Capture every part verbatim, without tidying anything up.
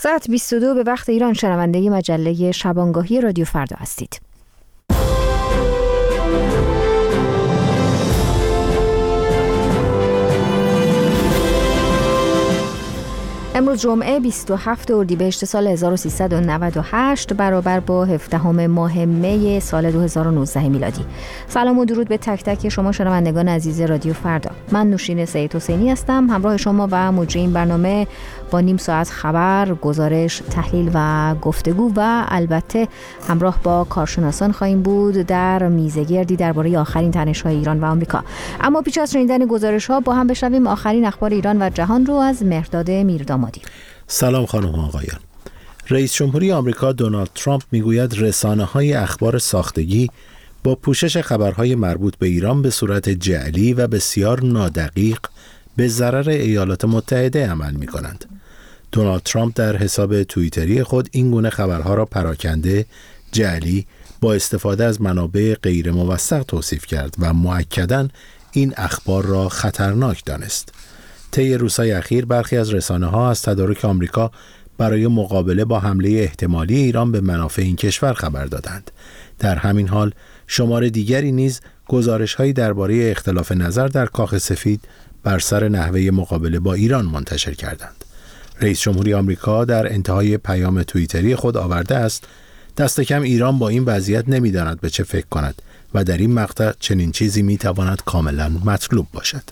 ساعت بیست و دو به وقت ایران شنونده مجله شبانگاهی رادیو فردا هستید. امروز جمعه بیست و هفتم اردیبهشت سال هزار و سیصد و نود و هشت برابر با هفدهم ماه می سال دو هزار و نوزده میلادی. سلام و درود به تک تک شما شنوندگان عزیز رادیو فردا. من نوشین سید حسینی هستم، همراه شما و مجری این برنامه با نیم ساعت خبر، گزارش، تحلیل و گفتگو و البته همراه با کارشناسان خواهیم بود در میزگردی درباره آخرین تنش‌های ایران و آمریکا. اما پیش از شنیدن گزارش‌ها با هم بشنویم آخرین اخبار ایران و جهان رو از مهرداد میردامادی. سلام خانم و آقایان. رئیس جمهوری آمریکا دونالد ترامپ میگوید رسانه‌های اخبار ساختگی با پوشش خبرهای مربوط به ایران به صورت جعلی و بسیار نادقیق به ضرر ایالات متحده عمل می‌کنند. دونالد ترامپ در حساب توییتری خود این گونه خبرها را پراکنده، جعلی، با استفاده از منابع غیر موثق توصیف کرد و مؤکداً این اخبار را خطرناک دانست. طی روزهای اخیر برخی از رسانه‌ها از تدارک آمریکا برای مقابله با حمله احتمالی ایران به منافع این کشور خبر دادند. در همین حال شمار دیگری نیز گزارش‌هایی درباره اختلاف نظر در کاخ سفید بر سر نحوه مقابله با ایران منتشر کردند. رئیس جمهوری آمریکا در انتهای پیام توییتری خود آورده است: دست کم ایران با این وضعیت نمی‌داند به چه فکر کند و در این مقطع چنین چیزی می‌تواند کاملاً مطلوب باشد.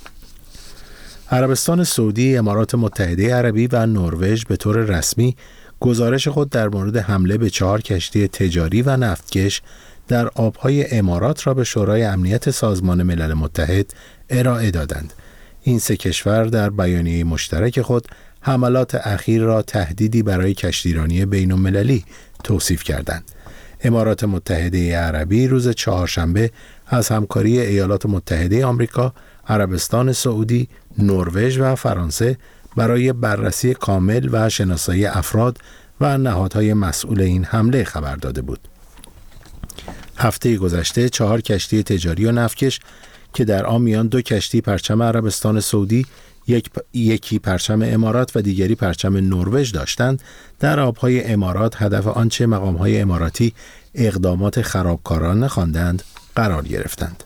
عربستان سعودی، امارات متحده عربی و نروژ به طور رسمی گزارش خود در مورد حمله به چهار کشتی تجاری و نفتکش در آبهای امارات را به شورای امنیت سازمان ملل متحد ارائه دادند. این سه کشور در بیانیه مشترک خود حملات اخیر را تهدیدی برای کشتیرانی بین‌المللی توصیف کردند. امارات متحده عربی روز چهارشنبه از همکاری ایالات متحده آمریکا، عربستان سعودی، نروژ و فرانسه برای بررسی کامل و شناسایی افراد و نهادهای مسئول این حمله خبر داده بود. هفته گذشته چهار کشتی تجاری و نفتکش که در آن میان دو کشتی پرچم عربستان سعودی، یک پ... یکی پرچم امارات و دیگری پرچم نروژ داشتند، در آبهای امارات هدف آنچه مقامهای اماراتی اقدامات خرابکارانه خواندند قرار گرفتند.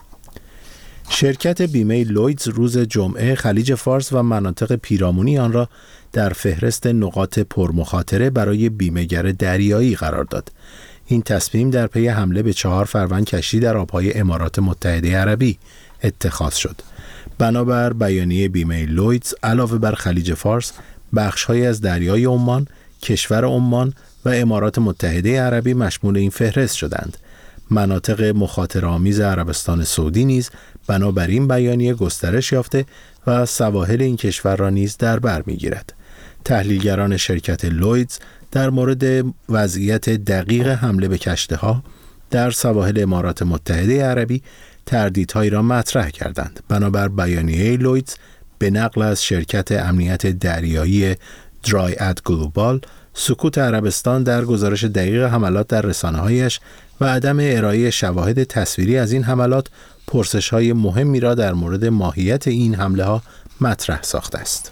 شرکت بیمه لویدز روز جمعه خلیج فارس و مناطق پیرامونی آن را در فهرست نقاط پرمخاطره برای بیمه‌گر دریایی قرار داد. این تصمیم در پی حمله به چهار فروند کشتی در آبهای امارات متحده عربی اتخاذ شد. بنابر بیانیه بیمه لویدز، علاوه بر خلیج فارس، بخش‌هایی از دریای عمان، کشور عمان و امارات متحده عربی مشمول این فهرست شدند. مناطق مخاطره‌آمیز عربستان سعودی نیز بنابراین بیانیه گسترش یافته و سواحل این کشور را نیز در بر می‌گیرد. تحلیلگران شرکت لویدز در مورد وضعیت دقیق حمله به کشتی‌ها در سواحل امارات متحده عربی تردیدهایی را مطرح کردند. بنابر بیانیه لویدز، به نقل از شرکت امنیت دریایی درایاد گلوبال، سکوت عربستان در گزارش دقیق حملات در رسانه‌هایش و عدم ارائه شواهد تصویری از این حملات پرسش‌های مهمی را در مورد ماهیت این حمله‌ها مطرح ساخته است.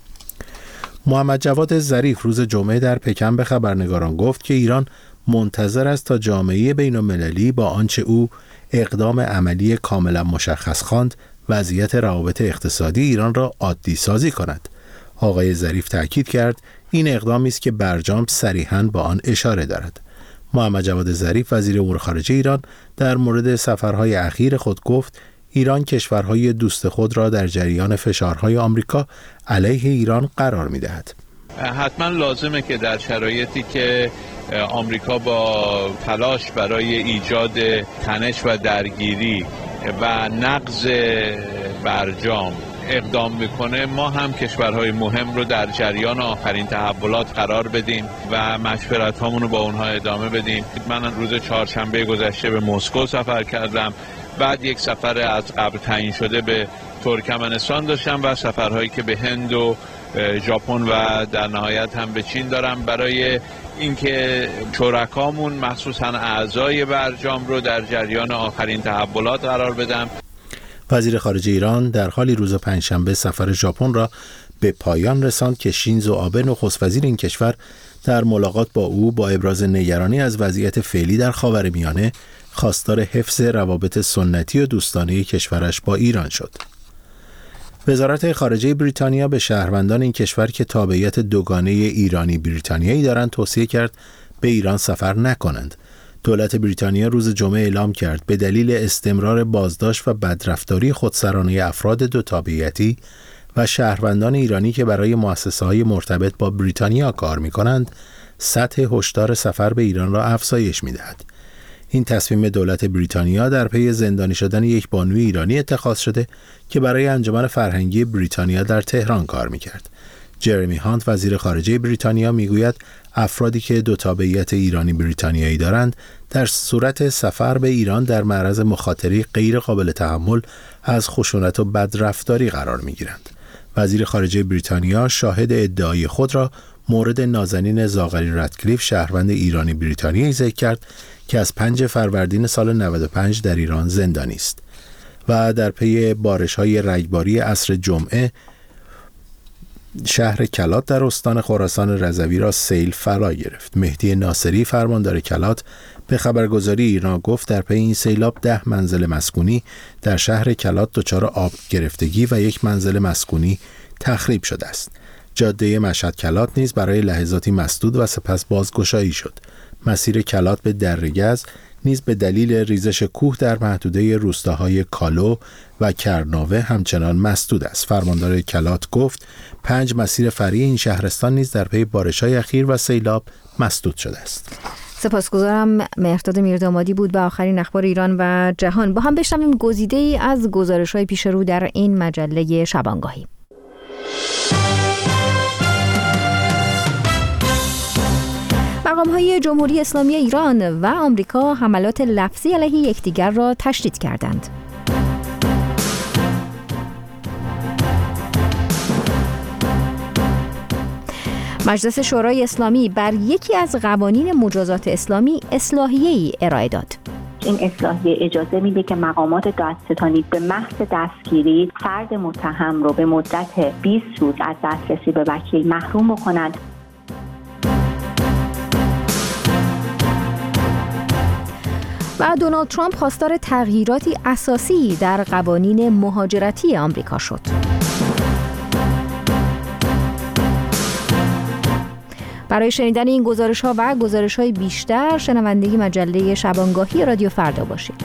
محمد جواد ظریف روز جمعه در پکن به خبرنگاران گفت که ایران منتظر است تا جامعه بین‌المللی با آنچه او اقدام عملی کاملا مشخص خواند وضعیت روابط اقتصادی ایران را عادی سازی کند. آقای ظریف تاکید کرد این اقدامی است که برجام صریحاً با آن اشاره دارد. محمد جواد ظریف وزیر امور خارجه ایران در مورد سفرهای اخیر خود گفت ایران کشورهای دوست خود را در جریان فشارهای آمریکا علیه ایران قرار می‌دهد. حتما لازمه که در شرایطی که آمریکا با تلاش برای ایجاد تنش و درگیری و نقض برجام اقدام میکنه، ما هم کشورهای مهم رو در جریان آخرین تحولات قرار بدیم و مشورت هامون رو با اونها ادامه بدیم. من روز چهارشنبه گذشته به مسکو سفر کردم، بعد یک سفر از قبل تعیین شده به ترکمنستان داشتم و سفرهایی که به هند و ژاپن و در نهایت هم به چین دارم برای اینکه شرکامون مخصوصا اعضای برجام رو در جریان آخرین تحولات قرار بدم. وزیر خارجه ایران در حالی روز پنجشنبه سفر ژاپن را به پایان رساند که شینزو آبه نخست وزیر این کشور در ملاقات با او با ابراز نگرانی از وضعیت فعلی در خاورمیانه خواستار حفظ روابط سنتی و دوستانه کشورش با ایران شد. وزارت خارجه بریتانیا به شهروندان این کشور که تابعیت دوگانه ایرانی بریتانیایی دارند توصیه کرد به ایران سفر نکنند. دولت بریتانیا روز جمعه اعلام کرد به دلیل استمرار بازداشت و بدرفتاری خودسرانه افراد دو تابعیتی و شهروندان ایرانی که برای مؤسسه‌های مرتبط با بریتانیا کار می‌کنند، سطح هشدار سفر به ایران را افزایش می‌دهد. این تصمیم دولت بریتانیا در پی زندانی شدن یک بانوی ایرانی اتخاذ شده که برای انجمن فرهنگی بریتانیا در تهران کار می‌کرد. جرمی هانت وزیر خارجه بریتانیا میگوید افرادی که دو تابعیت ایرانی بریتانیایی دارند در صورت سفر به ایران در معرض مخاطری غیر قابل تحمل از خشونت و بدرفتاری قرار می‌گیرند. وزیر خارجه بریتانیا شاهد ادعای خود را مورد نازنین زاغری رادکلیف شهروند ایرانی بریتانیایی ذکر کرد که از پنج فروردین سال نود و پنج در ایران زندانی است و در پی بارش‌های رگباری عصر جمعه شهر کلات در استان خراسان رضوی را سیل فرا گرفت. مهدی ناصری فرماندار کلات به خبرگزاری ایرنا گفت در پی این سیلاب ده منزل مسکونی در شهر کلات دچار آب گرفتگی و یک منزل مسکونی تخریب شده است. جاده مشهد کلات نیز برای لحظاتی مسدود و سپس بازگشایی شد. مسیر کلات به درگز نیز به دلیل ریزش کوه در محدوده روستاهای کالو و کرناوه همچنان مسدود است. فرماندار کلات گفت پنج مسیر فرعی این شهرستان نیز در پی بارش‌های اخیر و سیلاب مسدود شده است. سپاسگزارم. مهرداد میردامادی بود به آخرین اخبار ایران و جهان. با هم بشنویم گزیده‌ای از گزارش‌های پیش رو در این مجله شبانگاهی. مقام‌های جمهوری اسلامی ایران و آمریکا حملات لفظی علیه یکدیگر را تشدید کردند. مجلس شورای اسلامی بر یکی از قوانین مجازات اسلامی اصلاحیه‌ای ارائه داد. این اصلاحیه اجازه میده که مقامات دادستانی به محض دستگیری فرد متهم رو به مدت بیست روز از دسترسی به وکیل محروم بکنند. و دونالد ترامپ خواستار تغییراتی اساسی در قوانین مهاجرتی آمریکا شد. برای شنیدن این گزارش‌ها و گزارش‌های بیشتر شنونده مجله شبانگاهی رادیو فردا باشید.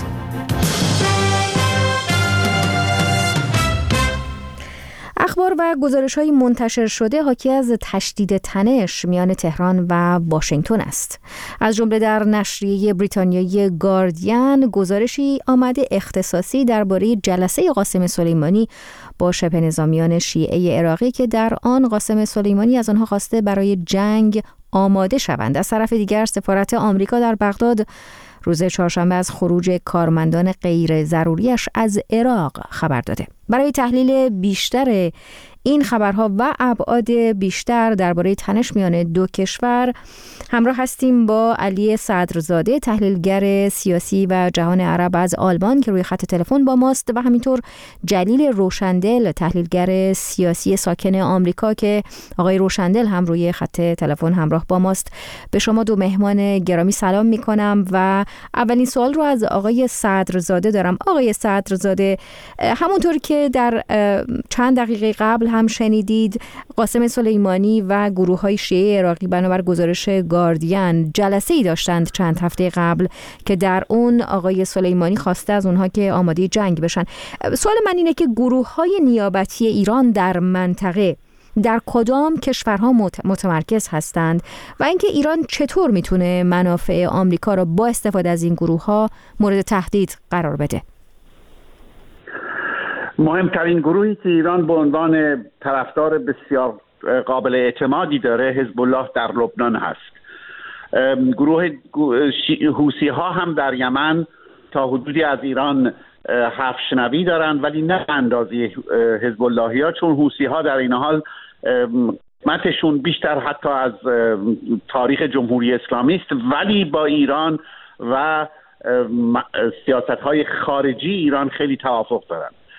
اخبار و گزارش‌های منتشر شده حاکی از تشدید تنش میان تهران و واشنگتن است. از جمله در نشریه بریتانیایی گاردین گزارشی آمده اختصاصی درباره جلسه قاسم سلیمانی با شبه نظامیان شیعه عراقی که در آن قاسم سلیمانی از آنها خواسته برای جنگ آماده شوند. از طرف دیگر سفارت آمریکا در بغداد روز چهارشنبه از خروج کارمندان غیر ضروریش از عراق خبر داده. برای تحلیل بیشتر این خبرها و ابعاد بیشتر درباره تنش میان دو کشور همراه هستیم با علی صدرزاده، تحلیلگر سیاسی و جهان عرب از آلمان که روی خط تلفن با ماست و همینطور جلیل روشندل، تحلیلگر سیاسی ساکن آمریکا که آقای روشندل هم روی خط تلفن همراه با ماست. به شما دو مهمان گرامی سلام میکنم و اولین سوال رو از آقای صدرزاده دارم. آقای صدرزاده، همونطور که در چند دقیقه قبل هم شنیدید، قاسم سلیمانی و گروه‌های شیعه عراقی بنابر گزارش گاردین جلسه‌ای داشتند چند هفته قبل که در اون آقای سلیمانی خواسته از اونها که آماده جنگ بشن. سوال من اینه که گروه‌های نیابتی ایران در منطقه در کدام کشورها متمرکز هستند و اینکه ایران چطور میتونه منافع آمریکا را با استفاده از این گروه‌ها مورد تهدید قرار بده؟ مهمترین گروهی که ایران به عنوان طرفدار بسیار قابل اعتمادی داره حزب الله در لبنان هست. گروه حوثی ها هم در یمن تا حدودی از ایران حرف شنوی دارند، ولی نه اندازه حزب اللهی ها، چون حوثی ها در این حال قدمتشون بیشتر حتی از تاریخ جمهوری اسلامی است، ولی با ایران و سیاست های خارجی ایران خیلی توافق دارند.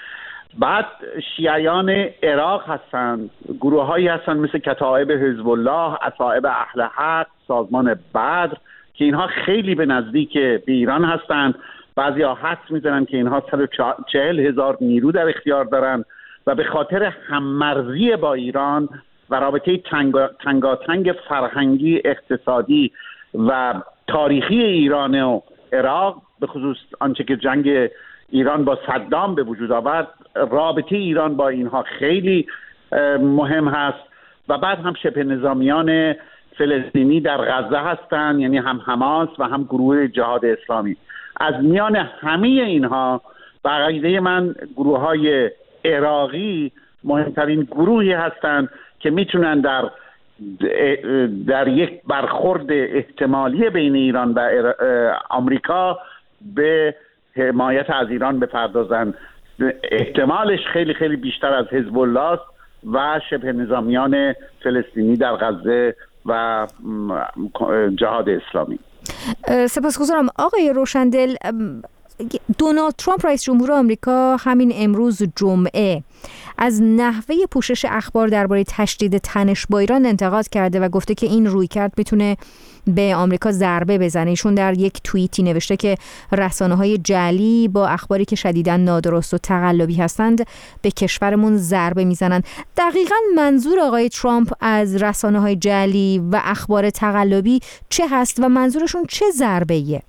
بعد شیعیان عراق هستند، گروه هایی هستند مثل کتائب حزب الله، اصائب اهل حق، سازمان بدر که اینها خیلی به نزدیک به ایران هستند. بعضی ها حدس میزنن که اینها صد و چهل هزار نیرو در اختیار دارند و به خاطر هممرزی با ایران و رابطه تنگاتنگ فرهنگی، اقتصادی و تاریخی ایران و عراق، به خصوص آنچه که جنگ ایران با صدام به وجود آورد، رابطه ایران با اینها خیلی مهم هست. و بعد هم شبه نظامیان فلسطینی در غزه هستند، یعنی هم حماس و هم گروه جهاد اسلامی. از میان همه اینها به عقیده من گروه های عراقی مهمترین گروهی هستند که میتونن در در یک برخورد احتمالی بین ایران و آمریکا به حمایت از ایران بپردازند. احتمالش خیلی خیلی بیشتر از حزب الله است و شبه نظامیان فلسطینی در غزه و جهاد اسلامی. سپاسگزارم آقای روشندل. دونالد ترامپ رئیس جمهور آمریکا همین امروز جمعه از نحوه پوشش اخبار درباره تشدید تنش با ایران انتقاد کرده و گفته که این رویکرد میتونه به آمریکا ضربه بزنه. ایشون در یک توییتی نوشته که رسانه‌های جعلی با اخباری که شدیداً نادرست و تقلبی هستند به کشورمون ضربه میزنند. دقیقاً منظور آقای ترامپ از رسانه‌های جعلی و اخبار تقلبی چه هست و منظورشون چه ضربه‌ایه؟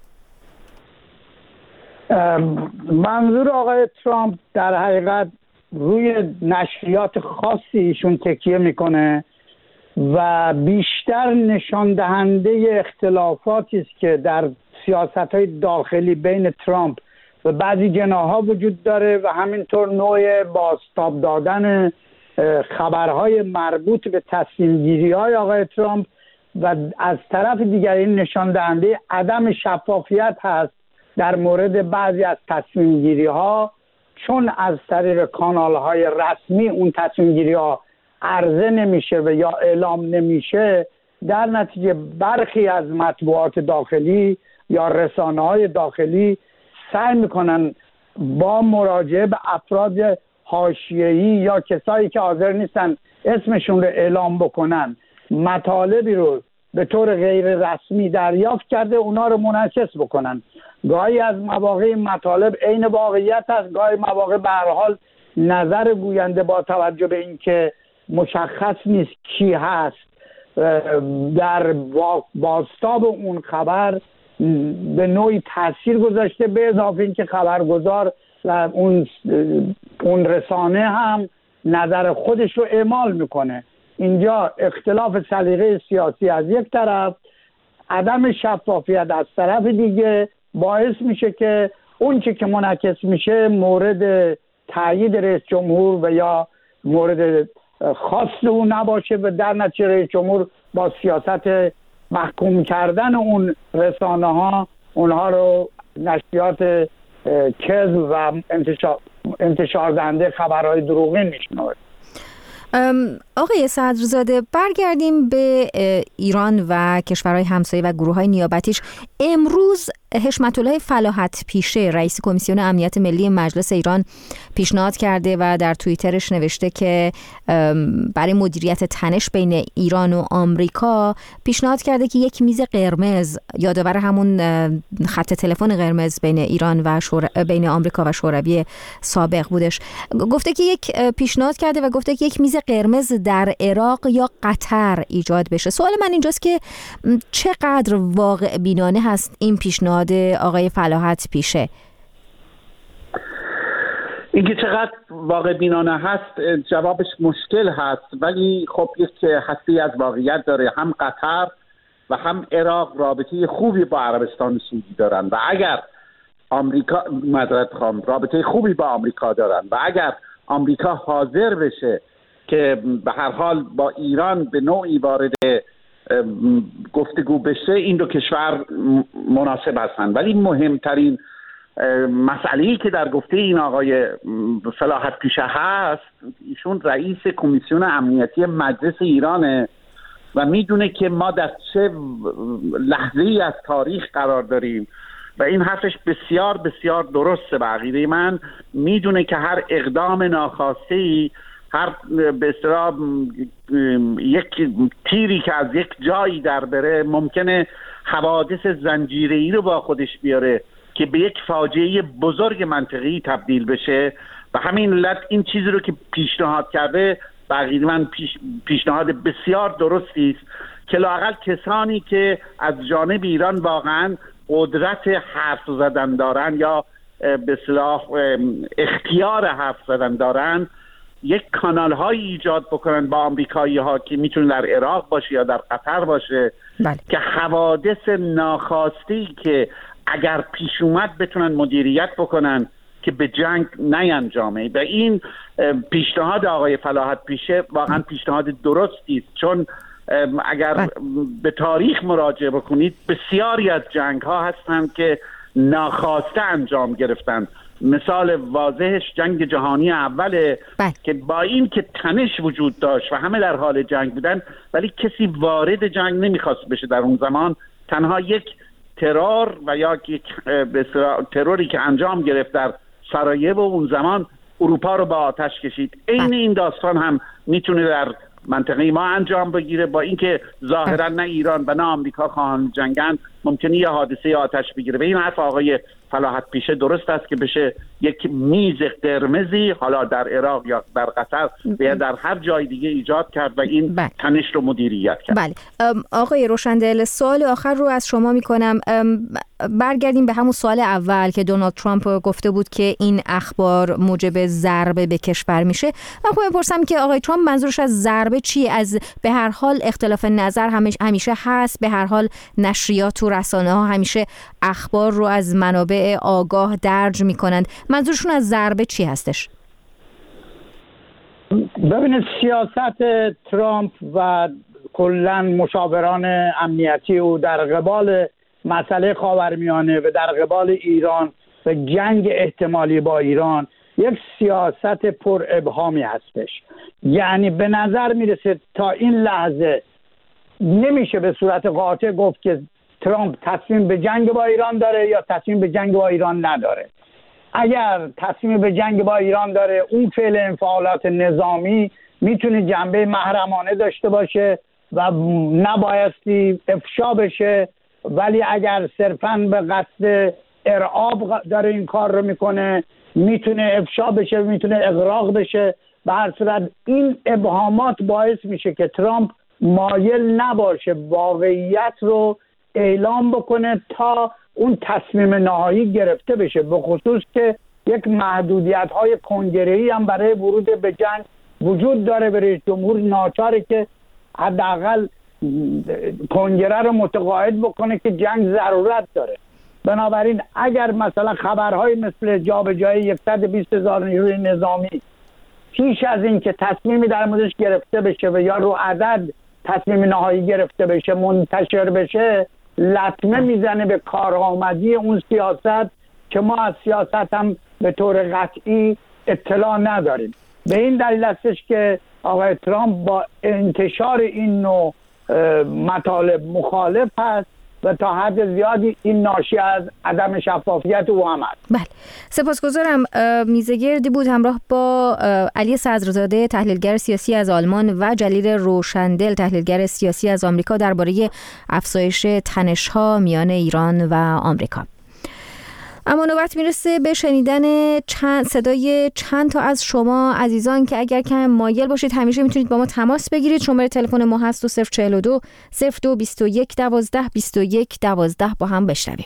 منظور آقای ترامپ در حقیقت روی نشریات خاصی ایشون تکیه میکنه و بیشتر نشان دهنده اختلافاتی است که در سیاست‌های داخلی بین ترامپ و بعضی جناح‌ها وجود داره و همینطور نوع بازتاب دادن خبرهای مربوط به تصمیم‌گیری‌های آقای ترامپ و از طرف دیگر این نشان دهنده عدم شفافیت هست در مورد بعضی از تصمیم گیری ها، چون از طریق کانال های رسمی اون تصمیم گیری ها عرضه نمیشه و یا اعلام نمیشه، در نتیجه برخی از مطبوعات داخلی یا رسانه های داخلی سعی میکنن با مراجعه به افراد حاشیه‌ای یا کسایی که حاضر نیستن اسمشون رو اعلام بکنن مطالبی رو به طور غیر رسمی دریافت کرده اونا رو منعکس بکنن. گاهی از مواقع مطالب عین واقعیت است، گاهی مواقع به هر حال نظر گوینده با توجه به اینکه مشخص نیست کی هست در بازتاب اون خبر به نوعی تاثیر گذاشته، به اضافه اینکه خبرگزار و اون اون رسانه هم نظر خودش رو اعمال میکنه. اینجا اختلاف سلیقه سیاسی از یک طرف، عدم شفافیت از طرف دیگه باعث میشه که اون چی که منعکس میشه مورد تایید رئیس جمهور و یا مورد خواست او نباشه و در نتیجه رئیس جمهور با سیاست محکوم کردن اون رسانه ها اونها رو نشریات کذب و انتشار انتشار دهنده خبرهای دروغین میشناسه. آقای صدرزاده، برگردیم به ایران و کشورهای همسایه و گروه‌های نیابتیش. امروز حشمت الله فلاحت پیشه رئیس کمیسیون امنیت ملی مجلس ایران پیشنهاد کرده و در توییترش نوشته که برای مدیریت تنش بین ایران و آمریکا پیشنهاد کرده که یک میز قرمز، یادآور همون خط تلفن قرمز بین ایران و شور... بین آمریکا و شوروی سابق بودش، گفته که یک پیشنهاد کرده و گفته که یک میز قرمز در عراق یا قطر ایجاد بشه. سوال من اینجاست که چقدر واقع بینانه هست این پیشنهاد آقای فلاحت پیشه؟ اینکه چقدر واقع بینانه هست جوابش مشکل هست، ولی خب یک هستی از واقعیت داره. هم قطر و هم عراق رابطه خوبی با عربستان سعودی دارن و اگر آمریکا مدرد خام رابطه خوبی با آمریکا دارن و اگر آمریکا حاضر بشه که به هر حال با ایران به نوعی وارد گفتگو بشه، این دو کشور مناسب هستند. ولی مهمترین مسئله‌ای که در گفته این آقای فلاحت پیشه هست، ایشون رئیس کمیسیون امنیتی مجلس ایرانه و میدونه که ما در چه لحظه‌ای از تاریخ قرار داریم و این حرفش بسیار بسیار درسته. به عقیده من میدونه که هر اقدام ناخواسته، هر به اصطلاح یک تیری که از یک جایی در بره ممکنه حوادث زنجیره‌ای رو با خودش بیاره که به یک فاجعه بزرگ منطقی تبدیل بشه. و همین علت این چیزی رو که پیشنهاد کرده به عقیده من پیش، پیشنهاد بسیار درستی است که لااقل کسانی که از جانب ایران واقعا قدرت حرف زدن دارن یا به اصطلاح اختیار حرف زدن دارن یک کانال هایی ایجاد بکنن با آمریکایی ها که میتونه در عراق باشه یا در قطر باشه، بله. که حوادث ناخواستی که اگر پیش اومد بتونن مدیریت بکنن که به جنگ نینجامه. و این پیشنهاد آقای فلاحت پیشه واقعا پیشنهاد درستی است، چون اگر بله. به تاریخ مراجعه بکنید بسیاری از جنگ ها هستند که ناخواسته انجام گرفتن. مثال واضحش جنگ جهانی اوله بله. که با این که تنش وجود داشت و همه در حال جنگ بودن ولی کسی وارد جنگ نمیخواست بشه در اون زمان، تنها یک ترور و یا یک تروری که انجام گرفت در سارایوو اون زمان اروپا رو با آتش کشید. عین این داستان هم میتونه در منطقه ما انجام بگیره، با اینکه ظاهرا نه ایران و نه آمریکا خواهان جنگن ممکنه یه حادثه آتش بگیره. و این حرف آقای فلاحت پیشه درست است که بشه یک میز قرمزی حالا در عراق یا در قطر یا در هر جای دیگه ایجاد کرد و این بله. تنش رو مدیریت کرد. بله آقای روشندل، سوال آخر رو از شما میکنم. برگردیم به همون سوال اول که دونالد ترامپ گفته بود که این اخبار موجب ضربه به کشور میشه. من خب بپرسم که آقای ترامپ منظورش از ضربه چیه؟ از به هر حال اختلاف نظر همیشه هست، به هر حال نشریات و رسانه ها همیشه اخبار رو از منابع آگاه درج میکنند. منظورشون از ضربه چی هستش؟ ببینید سیاست ترامپ و کلاً مشاوران امنیتی او در قبال مسئله خاورمیانه و در قبال ایران و جنگ احتمالی با ایران یک سیاست پر ابهامی هستش. یعنی به نظر میرسه تا این لحظه نمیشه به صورت قاطع گفت که ترامپ تصمیم به جنگ با ایران داره یا تصمیم به جنگ با ایران نداره. اگر تصمیم به جنگ با ایران داره، اون فعل انفعالات نظامی میتونه جنبه محرمانه داشته باشه و نبایستی افشا بشه، ولی اگر صرفاً به قصد ارعاب داره این کار رو میکنه میتونه افشا بشه، میتونه اغراق بشه. به هر صورت این ابهامات باعث میشه که ترامپ مایل نباشه واقعیت رو اعلام بکنه تا اون تصمیم نهایی گرفته بشه، به خصوص که یک محدودیت‌های کنگره‌ای هم برای ورود به جنگ وجود داره. برای جمهور ناچاره که حداقل کنگره رو متقاعد بکنه که جنگ ضرورت داره. بنابراین اگر مثلا خبرهای مثل جابجایی صد و بیست هزار نیروی نظامی پیش از این که تصمیمی در موردش گرفته بشه و یا رو عدد تصمیم نهایی گرفته بشه منتشر بشه، لطمه میزنه به کارآمدی اون سیاست که ما از سیاست هم به طور قطعی اطلاع نداریم. به این دلیل هستش که آقای ترامپ با انتشار این نوع مطالب مخالف هست و تا حد زیادی این ناشی از عدم شفافیت او هم هست. بله، سپاسگزارم. میزگردی بود همراه با علی صدرزاده تحلیلگر سیاسی از آلمان و جلیل روشندل تحلیلگر سیاسی از آمریکا درباره افزایش تنش‌ها میان ایران و آمریکا. اما نوبت میرسه به شنیدن چند صدای چند تا از شما عزیزان که اگر که مایل باشید همیشه میتونید با ما تماس بگیرید. شماره تلفن ما هست صفر چهل و دو صفر دو بیست و یک دوازده بیست و یک دوازده. با هم بشنویم.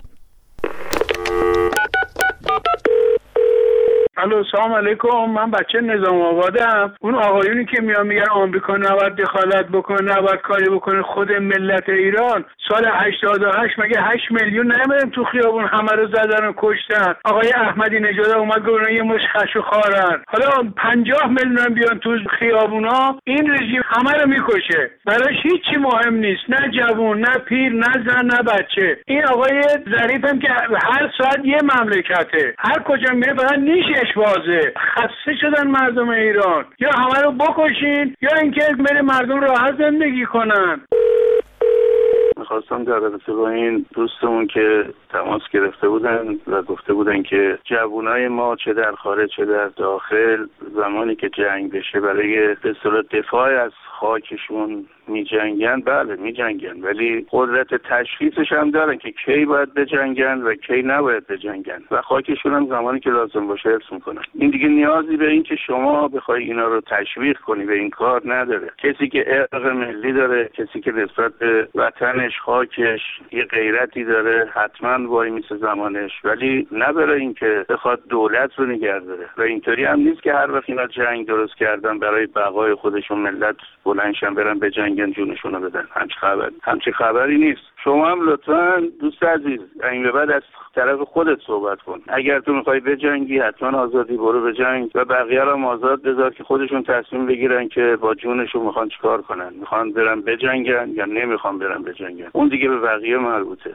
الو سلام علیکم، من بچه نظام آبادم. اون آقایونی که میان میگن آمریکا نباید دخالت بکنه، نباید کاری بکنه، خود ملت ایران سال هشتاد و هشت مگه هشت میلیون نمیدن تو خیابون همه رو زدن و کشتن؟ آقای احمدی نژاد اومد گفت یه مش خش و خارن، حالا پنجاه میلیون بیان تو خیابونا، این رژیم همه رو میکشه، براش هیچی مهم نیست، نه جوون نه پیر نه زن نه بچه. این آقای ظریف هم که هر ساعت یه مملکته، هر کجا میره فقط نیشش بازه. خسته شدن مردم ایران، یا همه رو بکشین یا اینکه بره مردم راحت زندگی کنن. میخواستم در رابطه با این دوستمون که تماس گرفته بودن و گفته بودن که جوانای ما چه در خارج چه در داخل زمانی که جنگ بشه برای به اصطلاح دفاع از خاکشون میجنگن. بله میجنگن، ولی قدرت تشخیصش هم دارن که کی باید بجنگن و کی نباید بجنگن و خاکشون هم زمانی که لازم باشه حفظ میکنن. این دیگه نیازی به این که شما بخوای اینا رو تشویق کنی به این کار نداره. کسی که ارق ملی داره، کسی که نسبت به وطنش خاکش یه غیرتی داره، حتما وای میسه زمانش، ولی نه برای اینکه بخواد دولت رو نگه داره. و اینطوری هم نیست که هر وقت اینا جنگ درست کردن برای بقای خودشون ملت بلندشن برن بجنگن جونشون رو بدن. همچین خبر همچین خبری نیست. شما هم لطفاً دوست عزیز این به بعد از طرف خودت صحبت کن. اگر تو میخوای بجنگی حتما آزادی برو بجنگ و بقیه رو هم آزاد بذار که خودشون تصمیم بگیرن که با جونشون میخوان چیکار کنن، میخوان برن بجنگن یا نمیخوان برن بجنگن. اون دیگه به بقیه مربوطه.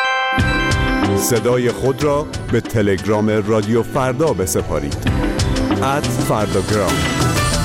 صدای خود را به تلگرام رادیو فردا بسپارید. ات فرداگرام.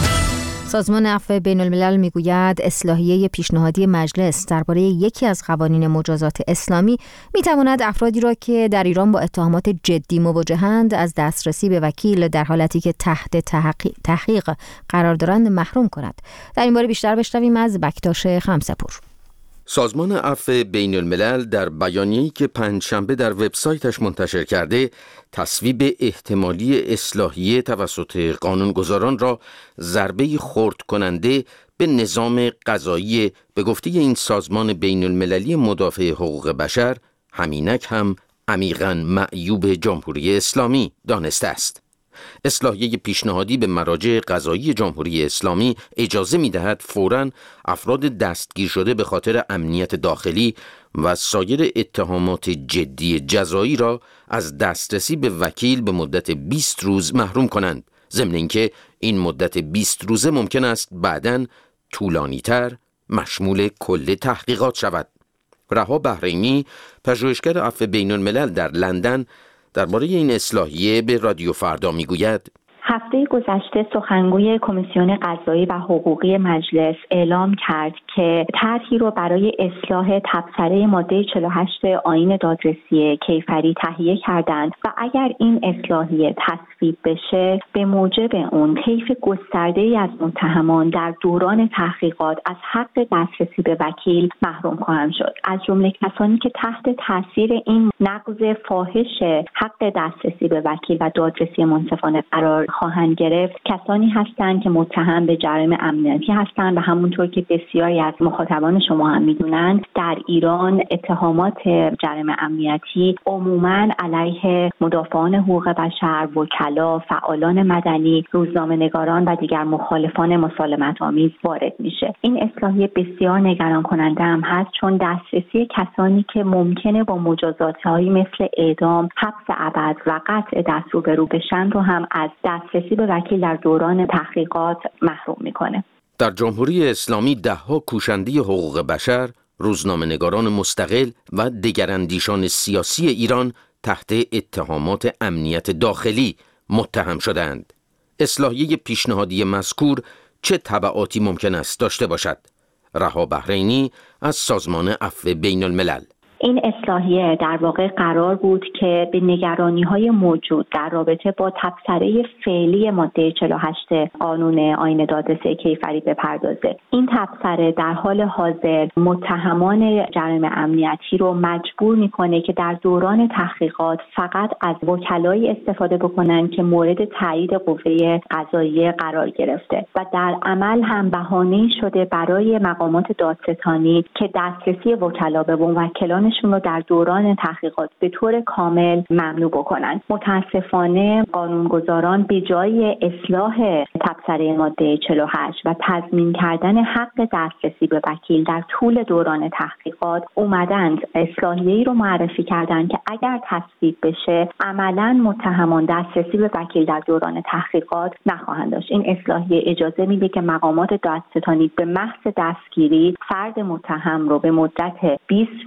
سازمان عفو بین الملل میگوید اصلاحیه پیشنهادی مجلس درباره یکی از قوانین مجازات اسلامی میتواند افرادی را که در ایران با اتهامات جدی مواجهند از دسترسی به وکیل در حالتی که تحت تحقیق قرار دارند محروم کند. در این باره بیشتر بشنویم از بکتاش خمسه‌پور. سازمان عفو بین الملل در بیانیه‌ای که پنجشنبه در وبسایتش منتشر کرده، تصویب احتمالی اصلاحیه توسط قانونگذاران را ضربه خرد کننده به نظام قضایی به گفته این سازمان بین المللی مدافع حقوق بشر همینک هم عمیقاً معیوب جمهوری اسلامی دانسته است. اصلاحیه پیشنهادی به مراجع قضایی جمهوری اسلامی اجازه می‌دهد فوراً افراد دستگیر شده به خاطر امنیت داخلی و سایر اتهامات جدی جزایی را از دسترسی به وکیل به مدت بیست روز محروم کنند، ضمن اینکه این مدت بیست روزه ممکن است بعداً طولانی‌تر مشمول کل تحقیقات شود. رها بحرینی، پژوهشگر عفو بین الملل در لندن، درباره این اصلاحیه به رادیو فردا میگوید: هفته گذشته سخنگوی کمیسیون قضایی و حقوقی مجلس اعلام کرد که طرحی رو برای اصلاح تبصره ماده چهل و هشت آیین دادرسی کیفری تهیه کردند و اگر این اصلاحیه تصویب بشه به موجب اون طیف گسترده‌ای از متهمان در دوران تحقیقات از حق دسترسی به وکیل محروم خواهند شد، از جمله کسانی که تحت تاثیر این نقض فاحش حق دسترسی به وکیل و دادرسی منصفانه قرار خواهند گرفت. کسانی هستند که متهم به جرایم امنیتی هستند و همونطور که بسیاری از مخاطبان شما هم میدونند در ایران اتهامات جرایم امنیتی عموماً علیه مدافعان حقوق بشر، وکلا، فعالان مدنی، روزنامه‌نگاران و دیگر مخالفان مسالمت آمیز وارد میشه. این اصلاحیه بسیار نگران کننده هم هست، چون دسترسی کسانی که ممکنه با مجازات‌هایی مثل اعدام، حبس ابد و قطع دست روبرو بشن رو هم از دسترسی به وکیل در دوران تحقیقات محروم میکنه. در جمهوری اسلامی ده‌ها کوشنده حقوق بشر، روزنامه‌نگاران مستقل و دگراندیشان سیاسی ایران تحت اتهامات امنیت داخلی متهم شدند. اصلاحیه پیشنهادی مذکور چه تبعاتی ممکن است داشته باشد؟ رها بحرینی از سازمان عفو بین الملل: این اصلاحیه در واقع قرار بود که به نگرانی‌های موجود در رابطه با تبصره فعلی ماده چهل و هشت قانون آیین دادرسی کیفری بپردازه. این تبصره در حال حاضر متهمان جرایم امنیتی رو مجبور میکنه که در دوران تحقیقات فقط از وکلایی استفاده بکنن که مورد تایید قوه قضاییه قرار گرفته و در عمل هم بهانه‌ای شده برای مقامات دادستانی که دسترسی وکلا به موکلان شون رو در دوران تحقیقات به طور کامل ممنوع بکنن. متاسفانه قانونگذاران به جای اصلاح تبصره ماده چهل و هشت و تضمین کردن حق دسترسی به وکیل در طول دوران تحقیقات اومدند اصلاحیه‌ای رو معرفی کردند که اگر تصویب بشه عملاً متهمان دسترسی به وکیل در دوران تحقیقات نخواهند داشت. این اصلاحیه اجازه میده که مقامات دادستانی به محض دستگیری فرد متهم رو به مدت بیست روز از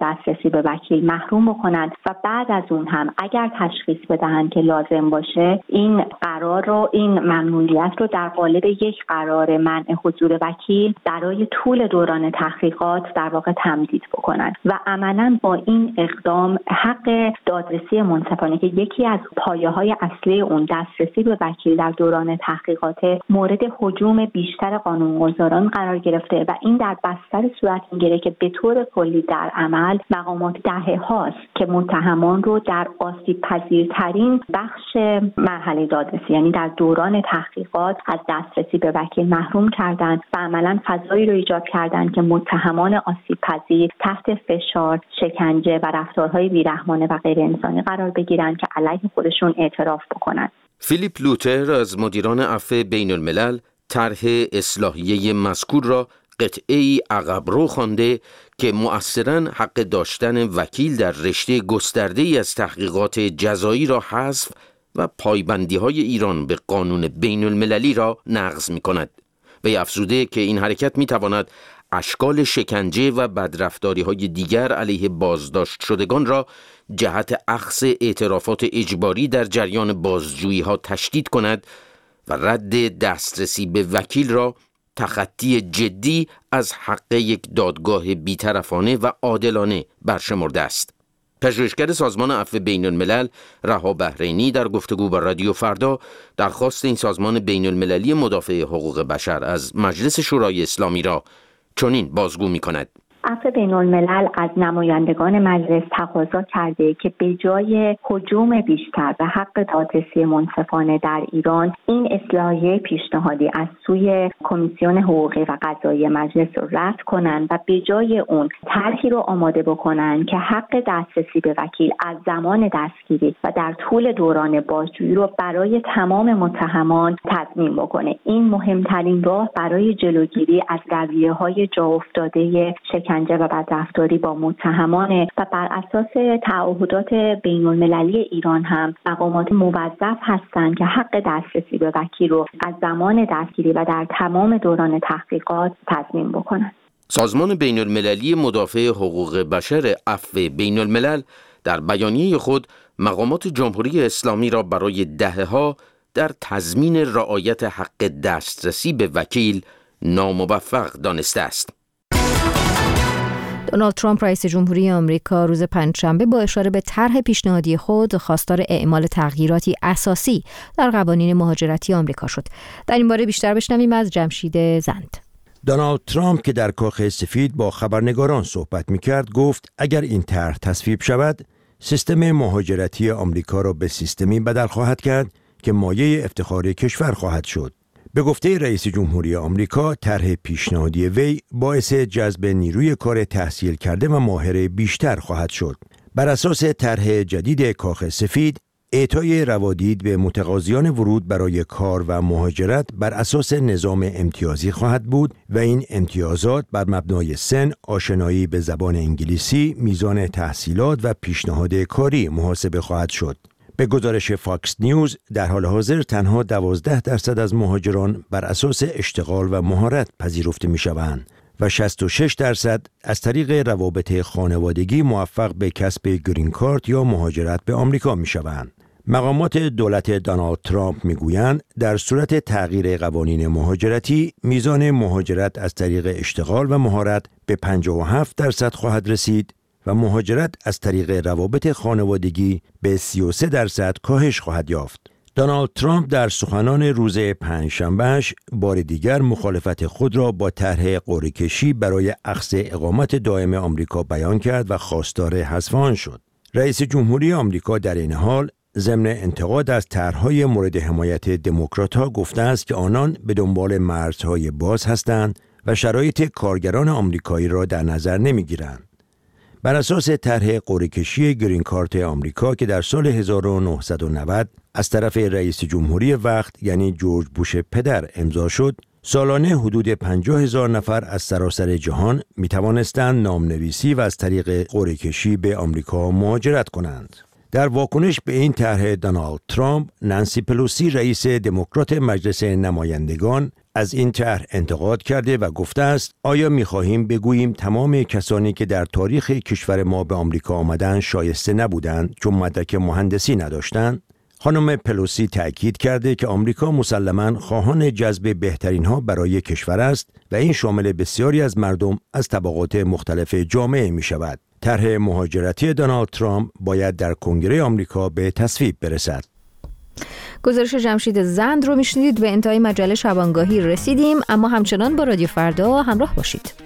دسترسی به وکیل محروم بکنن و بعد از اون هم اگر تشخیص بدهن که لازم باشه این قرار رو این ممنوعیت رو در قالب یک قرار منع حضور وکیل برای طول دوران تحقیقات در واقع تمدید بکنن و عملاً با این اقدام حق دادرسی منصفانه که یکی از پایه‌های اصلی اون دسترسی به وکیل در دوران تحقیقات مورد هجوم بیشتر قانونگذاران قرار گرفته و این در بستر صورت میگیره که به طور کلی در عمل مقامات دهه هاست که متهمان رو در آسیب پذیرترین بخش مرحله دادرسی یعنی در دوران تحقیقات از دسترسی به وکیل محروم کردند و عملاً فضایی رو ایجاد کردند که متهمان آسیب پذیر تحت فشار، شکنجه و رفتارهای بیرحمانه و غیر انسانی قرار بگیرند که علیه خودشون اعتراف بکنند. فیلیپ لوتر از مدیران عفو بین الملل طرح اصلاحیه مذکور را قطعه‌ای عقب رو خوانده که مؤثراً حق داشتن وکیل در رشته گسترده‌ای از تحقیقات جزایی را حذف و پایبندی‌های ایران به قانون بین المللی را نقض می‌کند. وی افزوده که این حرکت می‌تواند اشکال شکنجه و بدرفتاری‌های دیگر علیه بازداشت شدگان را جهت اخذ اعترافات اجباری در جریان بازجویی‌ها تشدید کند و رد دسترسی به وکیل را تخطی جدی از حق یک دادگاه بی‌طرفانه و عادلانه برشمرده است. پژوهشگر سازمان عفو بین الملل رها بحرینی در گفتگو با رادیو فردا درخواست این سازمان بین المللی مدافع حقوق بشر از مجلس شورای اسلامی را چنین بازگو می‌کند. عفو بین الملل از نمایندگان مجلس تقاضا کرده که به جای هجوم بیشتر به حق دادرسی منصفانه در ایران این اصلاحیه پیشنهادی از سوی کمیسیون حقوقی و قضایی مجلس رو رد کنند و به جای اون طرحی رو آماده بکنند که حق دسترسی به وکیل از زمان دستگیری و در طول دوران بازجویی رو برای تمام متهمان تضمین بکنه. این مهمترین راه برای جلوگیری از رویه‌های جا افتاده شکنجه و بدرفتاری با متهمانه و بر اساس تعهدات بین المللی ایران هم مقامات موظف هستند که حق دسترسی به وکیل رو از زمان دستگیری و در تمام دوران تحقیقات تضمین بکنند. سازمان بین المللی مدافع حقوق بشر عفو بین الملل در بیانیه خود مقامات جمهوری اسلامی را برای دهه‌ها در تضمین رعایت حق دسترسی به وکیل ناموفق دانسته است. دونالد ترامپ رئیس جمهوری آمریکا روز پنجشنبه با اشاره به طرح پیشنهادی خود خواستار اعمال تغییراتی اساسی در قوانین مهاجرتی آمریکا شد. در این باره بیشتر بشنویم از جمشید زند. دونالد ترامپ که در کاخ سفید با خبرنگاران صحبت می‌کرد گفت اگر این طرح تصویب شود سیستم مهاجرتی آمریکا را به سیستمی بدل خواهد کرد که مایه افتخار کشور خواهد شد. به گفته رئیس جمهوری آمریکا، طرح پیشنهادی وی باعث جذب نیروی کار تحصیل کرده و ماهر بیشتر خواهد شد. بر اساس طرح جدید کاخ سفید، اعطای روادید به متقاضیان ورود برای کار و مهاجرت بر اساس نظام امتیازی خواهد بود و این امتیازات بر مبنای سن، آشنایی به زبان انگلیسی، میزان تحصیلات و پیشنهاد کاری محاسبه خواهد شد. به گزارش فاکس نیوز در حال حاضر تنها دوازده درصد از مهاجران بر اساس اشتغال و مهارت پذیرفته می شوند و شصت و شش درصد از طریق روابط خانوادگی موفق به کسب گرین کارت یا مهاجرت به آمریکا می شوند. مقامات دولت دونالد ترامپ می گویند در صورت تغییر قوانین مهاجرتی میزان مهاجرت از طریق اشتغال و مهارت به پنجاه و هفت درصد خواهد رسید و مهاجرت از طریق روابط خانوادگی به سی و سه درصد کاهش خواهد یافت. دونالد ترامپ در سخنان روز پنجشنبهش بار دیگر مخالفت خود را با طرح قرعه‌کشی برای اخذ اقامت دائم آمریکا بیان کرد و خواستار حذف آن شد. رئیس جمهوری آمریکا در این حال ضمن انتقاد از طرح‌های مورد حمایت دموکرات‌ها گفته است که آنان به دنبال مرزهای باز هستند و شرایط کارگران آمریکایی را در نظر نمی‌گیرند. بر اساس طرح قرعه‌کشی گرین کارت آمریکا که در سال هزار و نهصد و نود از طرف رئیس جمهوری وقت یعنی جورج بوش پدر امضا شد، سالانه حدود پنجاه هزار نفر از سراسر جهان می توانستند نامنویسی و از طریق قرعه‌کشی به آمریکا مهاجرت کنند. در واکنش به این طرح دونالد ترامپ، نانسی پلوسی رئیس دموکرات مجلس نمایندگان از این طرح انتقاد کرده و گفته است آیا می‌خواهیم بگوییم تمام کسانی که در تاریخ کشور ما به آمریکا آمدند شایسته نبودند چون مدرک مهندسی نداشتند؟ خانم پلوسی تأکید کرده که آمریکا مسلماً خواهان جذب بهترین‌ها برای کشور است و این شامل بسیاری از مردم از طبقات مختلف جامعه می‌شود. طرح مهاجرتی دونالد ترامپ باید در کنگره آمریکا به تصویب برسد. گزارش جمشید زند رو میشنیدید. به انتهای مجله شبانگاهی رسیدیم، اما همچنان با رادیو فردا همراه باشید.